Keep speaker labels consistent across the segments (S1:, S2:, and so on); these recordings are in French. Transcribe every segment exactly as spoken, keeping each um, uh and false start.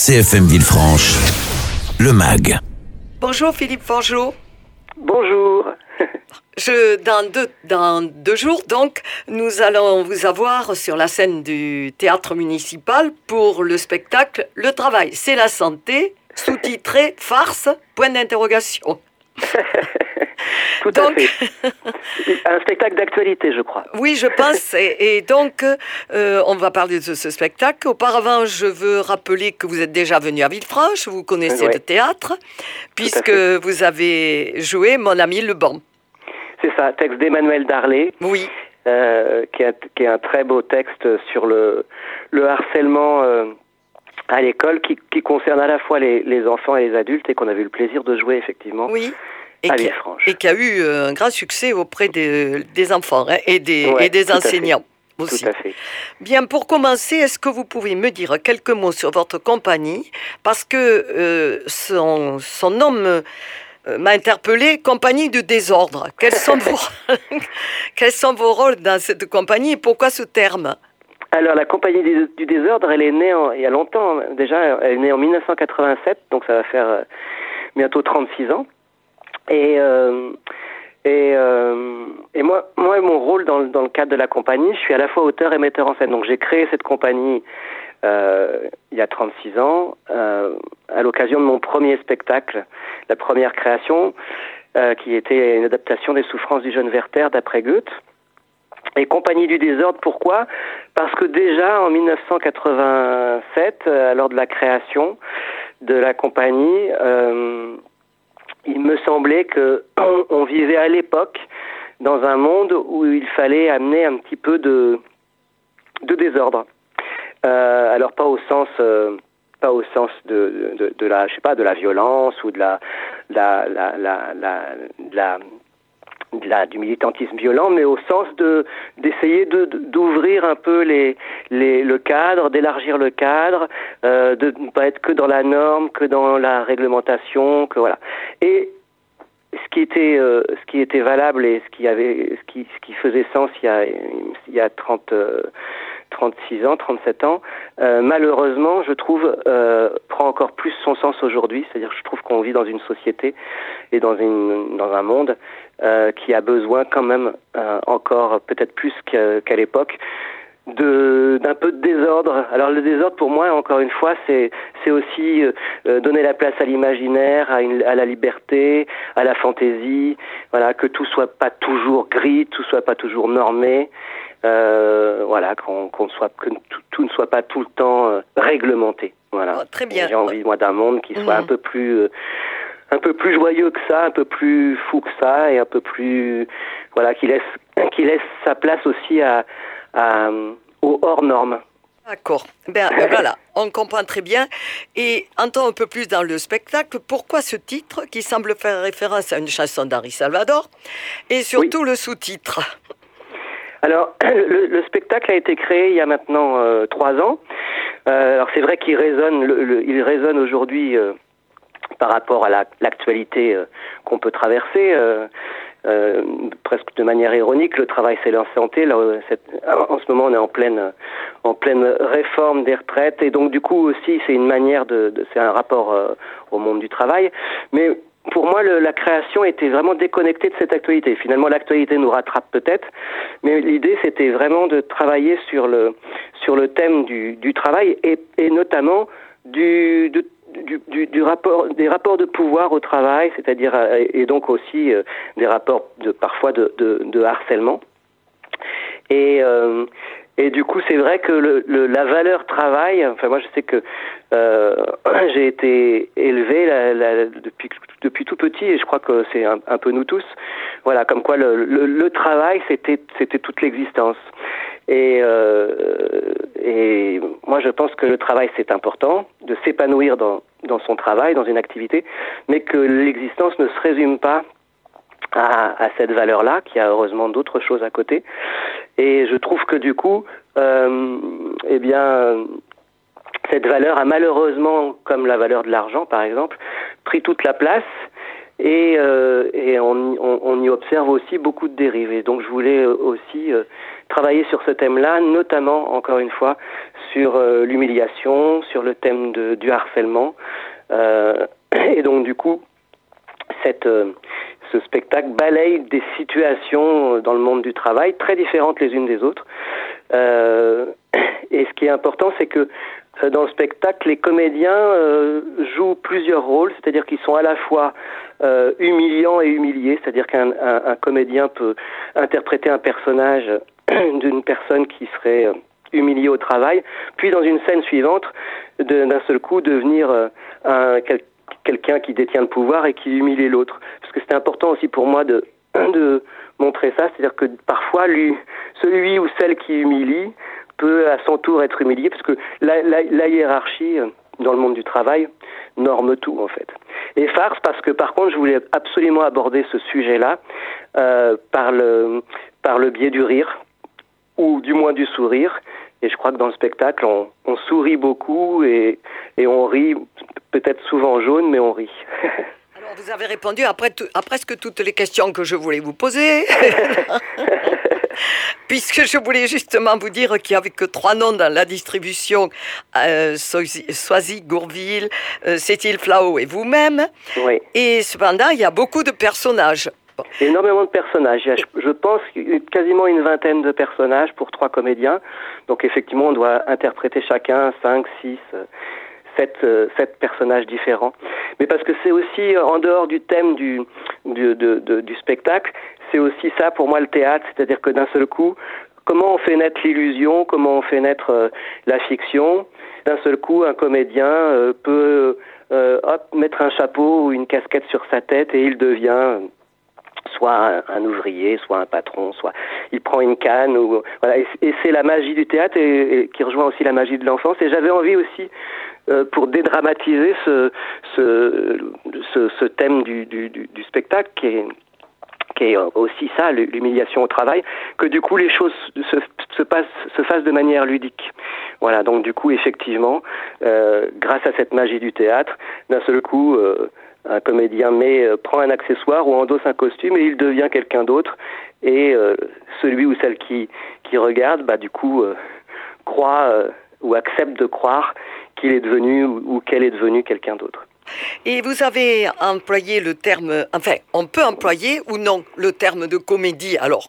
S1: C F M Villefranche, le M A G.
S2: Bonjour Philippe Forgeot.
S3: Bonjour.
S2: Je, dans, deux, dans deux jours, donc, nous allons vous avoir sur la scène du théâtre municipal pour le spectacle Le Travail, c'est la santé, sous-titré Farce, point d'interrogation.
S3: Tout donc, à fait. Un spectacle d'actualité, je crois.
S2: Oui, je pense. Et, et donc, euh, on va parler de ce spectacle. Auparavant, je veux rappeler que vous êtes déjà venu à Villefranche, vous connaissez ouais. le théâtre, puisque vous avez joué Mon ami le banc.
S3: C'est ça, texte d'Emmanuel Darlé.
S2: Oui.
S3: Euh, qui, est, qui est un très beau texte sur le, le harcèlement euh, à l'école, qui, qui concerne à la fois les, les enfants et les adultes, et qu'on avait eu le plaisir de jouer, effectivement.
S2: Oui. Et qui, et qui a eu un grand succès auprès des, des enfants hein, et des,
S3: ouais,
S2: et des enseignants aussi.
S3: Tout à fait.
S2: Bien, pour commencer, est-ce que vous pouvez me dire quelques mots sur votre compagnie? Parce que euh, son, son nom euh, m'a interpellé, Compagnie du désordre. Quels sont, vos, quels sont vos rôles dans cette compagnie et pourquoi ce terme?
S3: Alors, la Compagnie du, du désordre, elle est née en, il y a longtemps déjà, elle est née en mille neuf cent quatre-vingt-sept, donc ça va faire euh, bientôt trente-six ans. Et euh, et euh, et moi moi mon rôle dans dans le cadre de la compagnie, je suis à la fois auteur et metteur en scène. Donc j'ai créé cette compagnie euh, il y a trente-six ans euh, à l'occasion de mon premier spectacle, la première création euh, qui était une adaptation des Souffrances du jeune Werther d'après Goethe. Et Compagnie du désordre, pourquoi ? Parce que déjà en mille neuf cent quatre-vingt-sept, euh, lors de la création de la compagnie, euh, il me semblait que on, on vivait à l'époque dans un monde où il fallait amener un petit peu de de désordre. Euh, alors pas au sens euh, pas au sens de, de de la je sais pas de la violence ou de la la la la la, la De la, du militantisme violent, mais au sens de d'essayer de, de d'ouvrir un peu les les le cadre, d'élargir le cadre, euh, de ne pas être que dans la norme, que dans la réglementation, que voilà. Et ce qui était euh, ce qui était valable et ce qui avait ce qui ce qui faisait sens il y a il y a trente euh, trente-six ans, trente-sept ans, euh, malheureusement, je trouve, euh, prend encore plus son sens aujourd'hui. C'est-à-dire, je trouve qu'on vit dans une société et dans une dans un monde euh, qui a besoin quand même euh, encore peut-être plus qu'à, qu'à l'époque de d'un peu de désordre. Alors le désordre pour moi, encore une fois, c'est c'est aussi euh, donner la place à l'imaginaire, à, une, à la liberté, à la fantaisie. Voilà, que tout soit pas toujours gris, tout soit pas toujours normé. Euh, voilà, qu'on, qu'on soit, que tout, tout ne soit pas tout le temps euh, réglementé. Voilà.
S2: Oh, très bien.
S3: J'ai envie moi d'un monde qui soit mmh. un peu plus, euh, un peu plus joyeux que ça, un peu plus fou que ça, et un peu plus, voilà, qui laisse, qui laisse sa place aussi à, à aux hors normes.
S2: D'accord. Ben voilà, on comprend très bien. Et entrons un peu plus dans le spectacle. Pourquoi ce titre qui semble faire référence à une chanson d'Henri Salvador et surtout oui. le sous-titre?
S3: Alors, le, le spectacle a été créé il y a maintenant euh, trois ans. Euh, alors, c'est vrai qu'il résonne, le, le, il résonne aujourd'hui euh, par rapport à la, l'actualité euh, qu'on peut traverser, euh, euh, presque de manière ironique. Le travail, c'est la santé. Là, cette, en ce moment, on est en pleine, en pleine réforme des retraites, et donc du coup aussi, c'est une manière de, de c'est un rapport euh, au monde du travail, mais pour moi, le, la création était vraiment déconnectée de cette actualité. Finalement, l'actualité nous rattrape peut-être, mais l'idée, c'était vraiment de travailler sur le sur le thème du, du travail et, et notamment du, de, du, du, du rapport, des rapports de pouvoir au travail, c'est-à-dire et donc aussi euh, des rapports de parfois de, de, de harcèlement. Et euh, Et du coup, c'est vrai que le, le, la valeur travail, enfin moi je sais que euh, j'ai été élevé la, la, depuis depuis tout petit, et je crois que c'est un, un peu nous tous. Voilà, comme quoi le, le, le travail c'était c'était toute l'existence. Et euh, et moi je pense que le travail c'est important, de s'épanouir dans dans son travail, dans une activité, mais que l'existence ne se résume pas à, à cette valeur-là, qui a heureusement d'autres choses à côté. Et je trouve que du coup, euh, eh bien, cette valeur a malheureusement, comme la valeur de l'argent par exemple, pris toute la place. Et, euh, et on, on, on y observe aussi beaucoup de dérives. Et donc je voulais aussi euh, travailler sur ce thème-là, notamment, encore une fois, sur euh, l'humiliation, sur le thème de, du harcèlement. Euh, et donc du coup, cette, euh, ce spectacle balaye des situations dans le monde du travail très différentes les unes des autres. Euh, et ce qui est important, c'est que euh, dans le spectacle, les comédiens euh, jouent plusieurs rôles, c'est-à-dire qu'ils sont à la fois euh, humiliants et humiliés, c'est-à-dire qu'un un, un comédien peut interpréter un personnage d'une personne qui serait euh, humiliée au travail, puis dans une scène suivante, de, d'un seul coup devenir euh, un, quel, quelqu'un qui détient le pouvoir et qui humilie l'autre. Parce que c'est important aussi pour moi de, de montrer ça, c'est-à-dire que parfois lui, celui ou celle qui humilie peut à son tour être humilié, parce que la, la, la hiérarchie dans le monde du travail norme tout en fait. Et farce parce que par contre je voulais absolument aborder ce sujet-là euh, par le par le biais du rire, ou du moins du sourire. Et je crois que dans le spectacle, on, on sourit beaucoup et, et on rit, peut-être souvent jaune, mais on rit.
S2: Alors, vous avez répondu à, près, à presque toutes les questions que je voulais vous poser. Puisque je voulais justement vous dire qu'il n'y avait que trois noms dans la distribution, euh, Soisy, Gourville, euh, Cécile Flao et vous-même.
S3: Oui.
S2: Et cependant, il y a beaucoup de personnages.
S3: Énormément de personnages. Il y a, je pense, quasiment une vingtaine de personnages pour trois comédiens. Donc effectivement, on doit interpréter chacun cinq, six, sept, sept personnages différents. Mais parce que c'est aussi, en dehors du thème du, du, de, de, du spectacle, c'est aussi ça pour moi le théâtre. C'est-à-dire que d'un seul coup, comment on fait naître l'illusion, comment on fait naître euh, la fiction. D'un seul coup, un comédien euh, peut euh, hop, mettre un chapeau ou une casquette sur sa tête et il devient soit un, un ouvrier, soit un patron, soit il prend une canne, ou voilà. Et, et c'est la magie du théâtre et, et qui rejoint aussi la magie de l'enfance. Et j'avais envie aussi, euh, pour dédramatiser ce ce, ce, ce thème du, du, du, du spectacle qui est qui est aussi ça, l'humiliation au travail, que du coup les choses se, se passent, se fassent de manière ludique. Voilà, donc du coup effectivement, euh, grâce à cette magie du théâtre, d'un seul coup, euh, un comédien met, euh, prend un accessoire ou endosse un costume et il devient quelqu'un d'autre. Et euh, celui ou celle qui qui regarde, bah du coup, euh, croit euh, ou accepte de croire qu'il est devenu ou, ou qu'elle est devenue quelqu'un d'autre.
S2: Et vous avez employé le terme, enfin, on peut employer ou non le terme de comédie, alors?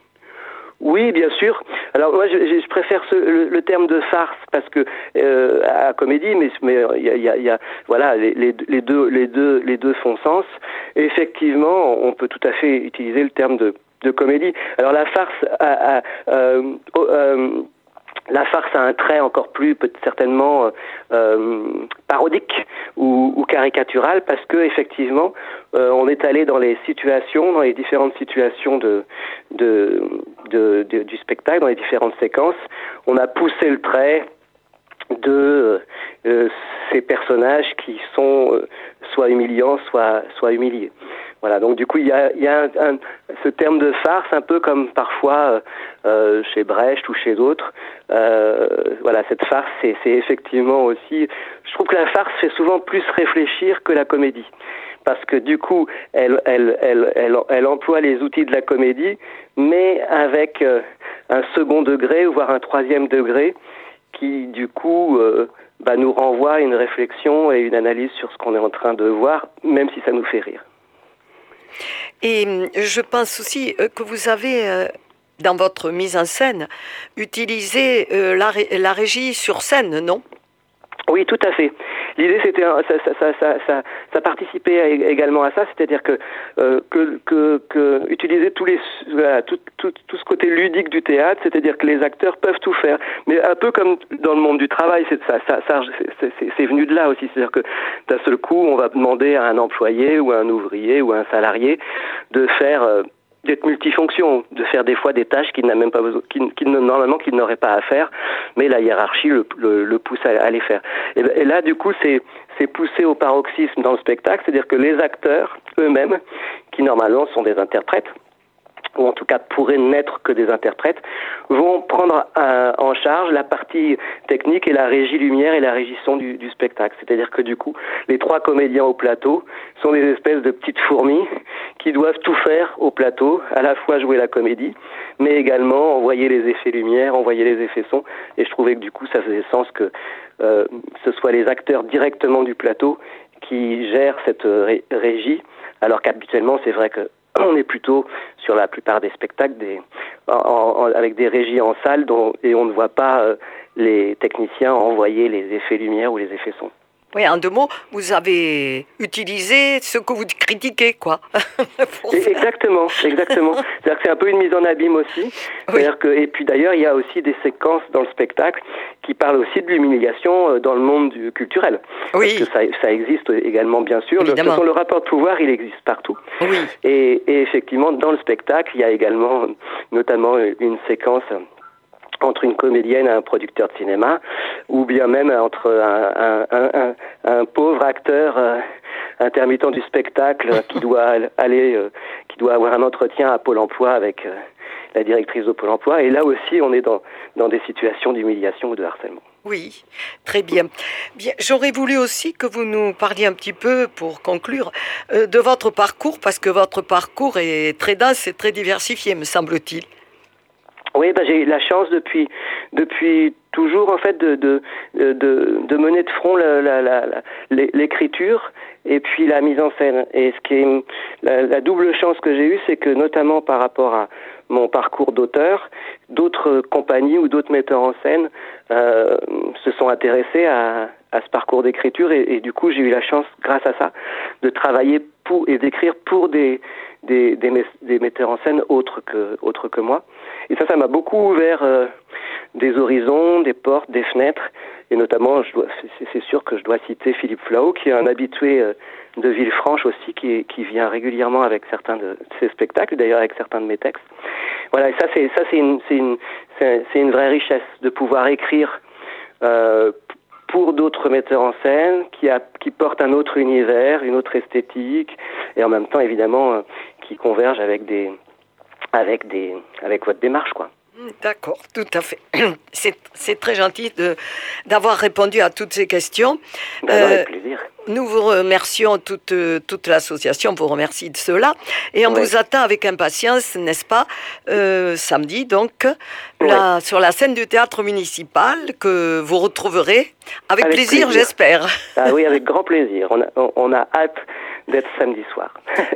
S3: Oui, bien sûr. Alors moi, je, je préfère ce, le, le terme de farce parce que euh, à comédie, mais mais il y a, y a, y a voilà, les, les, les deux les deux les deux font sens. Et effectivement, on peut tout à fait utiliser le terme de de comédie. Alors la farce a, a, euh, euh, la farce a un trait encore plus peut certainement euh, parodique ou, ou caricatural parce que effectivement euh, on est allé dans les situations, dans les différentes situations de, de, de, de du spectacle, dans les différentes séquences, on a poussé le trait de euh, ces personnages qui sont euh, soit humiliants, soit soit humiliés. Voilà, donc du coup il y a, il y a un, un, ce terme de farce, un peu comme parfois euh, chez Brecht ou chez d'autres. Euh, voilà, cette farce, c'est, c'est effectivement aussi. Je trouve que la farce fait souvent plus réfléchir que la comédie, parce que du coup, elle, elle, elle, elle, elle emploie les outils de la comédie, mais avec euh, un second degré, voire un troisième degré, qui du coup euh, bah, nous renvoie à une réflexion et une analyse sur ce qu'on est en train de voir, même si ça nous fait rire.
S2: Et je pense aussi que vous avez, dans votre mise en scène, utilisé la, la régie sur scène, non ?
S3: Oui, tout à fait. L'idée, c'était ça, ça, ça, ça, ça, ça participait également à ça, c'est-à-dire que euh, que, que, que utiliser tous les voilà, tout, tout, tout ce côté ludique du théâtre, c'est-à-dire que les acteurs peuvent tout faire, mais un peu comme dans le monde du travail, c'est ça, ça, ça c'est, c'est, c'est venu de là aussi, c'est-à-dire que d'un seul coup, on va demander à un employé ou à un ouvrier ou à un salarié de faire euh, d'être multifonction, de faire des fois des tâches qu'il n'a même pas besoin, qu'il, qu'il, normalement qu'il n'aurait pas à faire, mais la hiérarchie le, le, le pousse à, à les faire. Et, et là, du coup, c'est, c'est poussé au paroxysme dans le spectacle, c'est-à-dire que les acteurs eux-mêmes, qui normalement sont des interprètes, ou en tout cas pourraient n'être que des interprètes, vont prendre euh, en charge la partie technique et la régie lumière et la régie son du, du spectacle. C'est-à-dire que du coup, les trois comédiens au plateau sont des espèces de petites fourmis qui doivent tout faire au plateau, à la fois jouer la comédie, mais également envoyer les effets lumière, envoyer les effets son. Et je trouvais que du coup, ça faisait sens que euh, ce soit les acteurs directement du plateau qui gèrent cette ré- régie, alors qu'habituellement, c'est vrai que on est plutôt sur la plupart des spectacles des, en, en, avec des régies en salle dont, et on ne voit pas euh, les techniciens envoyer les effets lumière ou les effets son.
S2: Oui, en deux mots, vous avez utilisé ce que vous critiquez, quoi.
S3: Exactement, exactement. C'est-à-dire que c'est un peu une mise en abîme aussi.
S2: Oui.
S3: Que, et puis d'ailleurs, il y a aussi des séquences dans le spectacle qui parlent aussi de l'humiliation dans le monde du culturel.
S2: Oui.
S3: Parce que ça, ça existe également, bien sûr. Le, façon, le rapport de pouvoir, il existe partout.
S2: Oui.
S3: Et, et effectivement, dans le spectacle, il y a également, notamment, une séquence entre une comédienne et un producteur de cinéma, ou bien même entre un, un, un, un pauvre acteur euh, intermittent du spectacle qui doit aller, euh, qui doit avoir un entretien à Pôle emploi avec euh, la directrice de Pôle emploi. Et là aussi, on est dans, dans des situations d'humiliation ou de harcèlement.
S2: Oui, très bien. Bien, j'aurais voulu aussi que vous nous parliez un petit peu, pour conclure, euh, de votre parcours, parce que votre parcours est très dense et très diversifié, me semble-t-il.
S3: Oui, bah, j'ai eu la chance depuis depuis toujours en fait de de de, de mener de front la, la, la, la, l'écriture et puis la mise en scène. Et ce qui est la, la double chance que j'ai eue, c'est que notamment par rapport à mon parcours d'auteur, d'autres compagnies ou d'autres metteurs en scène euh, se sont intéressés à à ce parcours d'écriture et, et du coup j'ai eu la chance, grâce à ça, de travailler pour et d'écrire pour des des des, des metteurs en scène autres que autres que moi. Et ça, ça m'a beaucoup ouvert euh, des horizons, des portes, des fenêtres. Et notamment, je dois, c'est, c'est sûr que je dois citer Philippe Flao, qui est un habitué euh, de Villefranche aussi, qui, qui vient régulièrement avec certains de ses spectacles, d'ailleurs avec certains de mes textes. Voilà, et ça, c'est, ça, c'est une, c'est une, c'est, c'est une vraie richesse de pouvoir écrire euh, pour d'autres metteurs en scène, qui, a, qui portent un autre univers, une autre esthétique, et en même temps, évidemment, euh, qui convergent avec des avec des avec votre démarche, quoi.
S2: D'accord, tout à fait. C'est, c'est très gentil de, d'avoir répondu à toutes ces questions.
S3: Ben non, avec plaisir.
S2: Nous vous remercions, toute, toute l'association vous remercie de cela. Et on ouais. vous attend avec impatience, n'est-ce pas, euh, samedi, donc, ouais. là, sur la scène du théâtre municipal, que vous retrouverez avec, avec plaisir, plaisir, j'espère.
S3: Ah oui, avec grand plaisir. On a, on, on a hâte d'être samedi soir.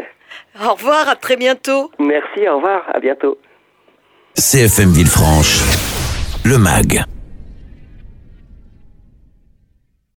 S2: Au revoir, à très bientôt.
S3: Merci, au revoir, à bientôt.
S1: C F M Villefranche, le M A G.